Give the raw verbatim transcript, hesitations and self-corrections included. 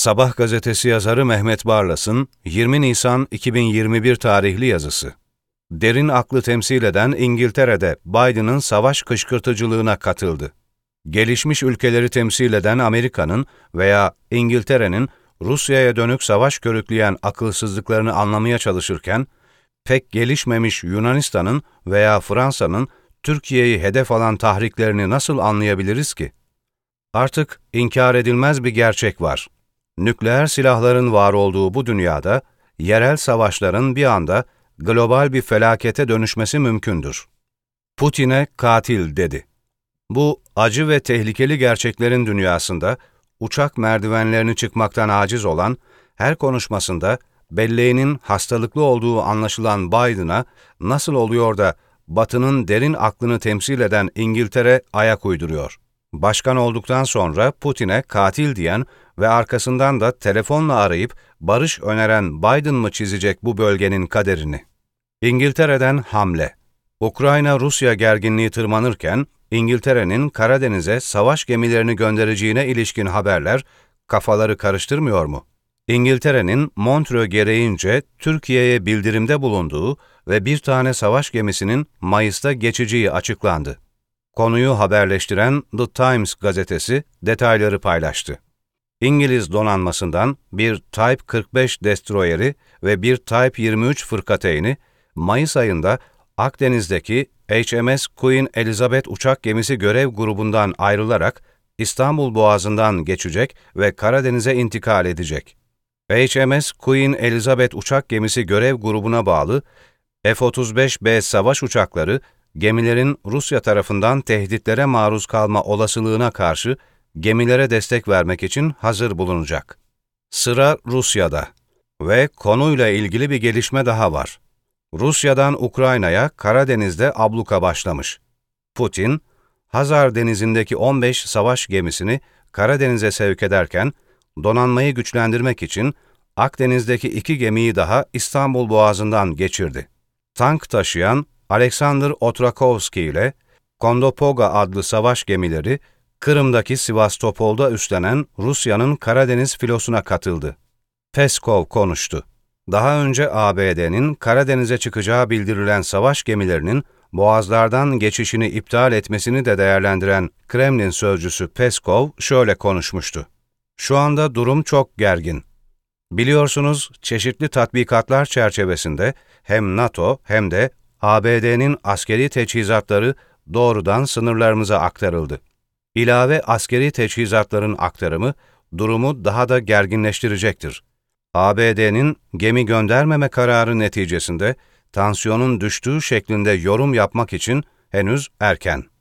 Sabah gazetesi yazarı Mehmet Barlas'ın yirmi Nisan iki bin yirmi bir tarihli yazısı. Derin aklı temsil eden İngiltere'de Biden'ın savaş kışkırtıcılığına katıldı. Gelişmiş ülkeleri temsil eden Amerika'nın veya İngiltere'nin Rusya'ya dönük savaş körükleyen akılsızlıklarını anlamaya çalışırken, pek gelişmemiş Yunanistan'ın veya Fransa'nın Türkiye'yi hedef alan tahriklerini nasıl anlayabiliriz ki? Artık inkar edilmez bir gerçek var. Nükleer silahların var olduğu bu dünyada, yerel savaşların bir anda global bir felakete dönüşmesi mümkündür. Putin'e katil dedi. Bu acı ve tehlikeli gerçeklerin dünyasında, uçak merdivenlerini çıkmaktan aciz olan, her konuşmasında belleğinin hastalıklı olduğu anlaşılan Biden'a nasıl oluyor da Batı'nın derin aklını temsil eden İngiltere ayak uyduruyor? Başkan olduktan sonra Putin'e katil diyen ve arkasından da telefonla arayıp barış öneren Biden mı çizecek bu bölgenin kaderini? İngiltere'den hamle. Ukrayna-Rusya gerginliği tırmanırken, İngiltere'nin Karadeniz'e savaş gemilerini göndereceğine ilişkin haberler kafaları karıştırmıyor mu? İngiltere'nin Montreux gereğince Türkiye'ye bildirimde bulunduğu ve bir tane savaş gemisinin Mayıs'ta geçeceği açıklandı. Konuyu haberleştiren The Times gazetesi detayları paylaştı. İngiliz donanmasından bir Type kırk beş destroyeri ve bir Type yirmi üç fırkateyni Mayıs ayında Akdeniz'deki H M S Queen Elizabeth uçak gemisi görev grubundan ayrılarak İstanbul Boğazı'ndan geçecek ve Karadeniz'e intikal edecek. H M S Queen Elizabeth uçak gemisi görev grubuna bağlı F otuz beş B savaş uçakları, gemilerin Rusya tarafından tehditlere maruz kalma olasılığına karşı gemilere destek vermek için hazır bulunacak. Sıra Rusya'da ve konuyla ilgili bir gelişme daha var. Rusya'dan Ukrayna'ya Karadeniz'de abluka başlamış. Putin, Hazar Denizi'ndeki on beş savaş gemisini Karadeniz'e sevk ederken, donanmayı güçlendirmek için Akdeniz'deki iki gemiyi daha İstanbul Boğazı'ndan geçirdi. Tank taşıyan Alexander Otrakovski ile Kondopoga adlı savaş gemileri, Kırım'daki Sivastopol'da üstlenen Rusya'nın Karadeniz filosuna katıldı. Peskov konuştu. Daha önce A B D'nin Karadeniz'e çıkacağı bildirilen savaş gemilerinin boğazlardan geçişini iptal etmesini de değerlendiren Kremlin sözcüsü Peskov şöyle konuşmuştu. Şu anda durum çok gergin. Biliyorsunuz, çeşitli tatbikatlar çerçevesinde hem NATO hem de A B D'nin askeri teçhizatları doğrudan sınırlarımıza aktarıldı. İlave askeri teçhizatların aktarımı durumu daha da gerginleştirecektir. A B D'nin gemi göndermeme kararı neticesinde tansiyonun düştüğü şeklinde yorum yapmak için henüz erken.